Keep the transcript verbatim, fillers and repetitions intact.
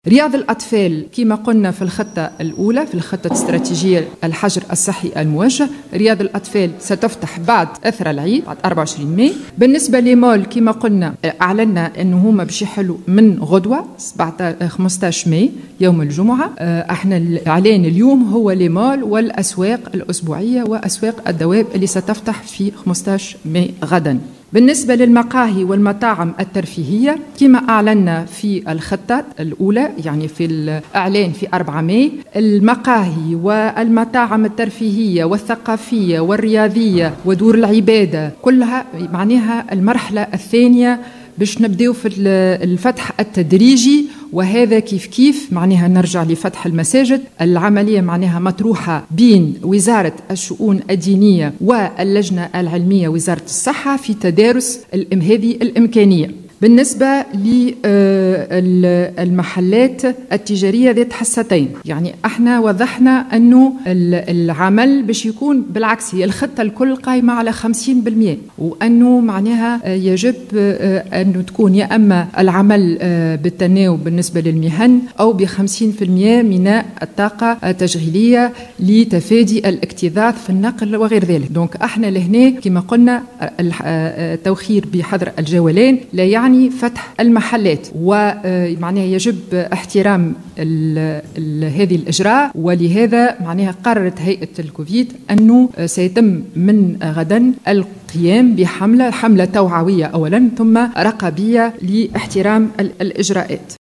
رياض الأطفال كما قلنا في الخطة الأولى في الخطة الاستراتيجية الحجر الصحي الموجه. رياض الأطفال ستفتح بعد أثر العيد بعد أربعة وعشرين ماي. بالنسبة لمول كما قلنا أعلنا أنه هما باش يحلوا من غدوة خمسة عشر ماي يوم الجمعة. احنا الإعلان اليوم هو لمول والأسواق الأسبوعية وأسواق الدواب اللي ستفتح في خمسة عشر ماي غدا. بالنسبة للمقاهي والمطاعم الترفيهية كما أعلنا في الخطة الأولى يعني في الإعلان في أربعة ماي، المقاهي والمطاعم الترفيهية والثقافية والرياضية ودور العبادة كلها معناها المرحلة الثانية باش نبداو في الفتح التدريجي، وهذا كيف كيف معناها نرجع لفتح المساجد. العملية معناها مطروحة بين وزارة الشؤون الدينية واللجنة العلمية وزارة الصحة في تدارس هذه الإمكانية. بالنسبة للمحلات التجارية ذات حصتين، يعني احنا وضحنا أنه العمل باش يكون بالعكس، هي الخطة الكل قائمة على خمسين بالمئة، وأنه معناها يجب أن تكون يا أما العمل بالتناوب بالنسبة للمهن أو بخمسين بالمئة من الطاقة التشغيلية لتفادي الاكتظاظ في النقل وغير ذلك. دونك احنا لهنا كما قلنا التوخير بحظر الجولان لا يعني فتح المحلات، ومعناها يجب احترام ال ال هذه الإجراء. ولهذا معناها قررت هيئة الكوفيد أنه سيتم من غدا القيام بحملة حملة توعوية أولا ثم رقابية لاحترام الإجراءات.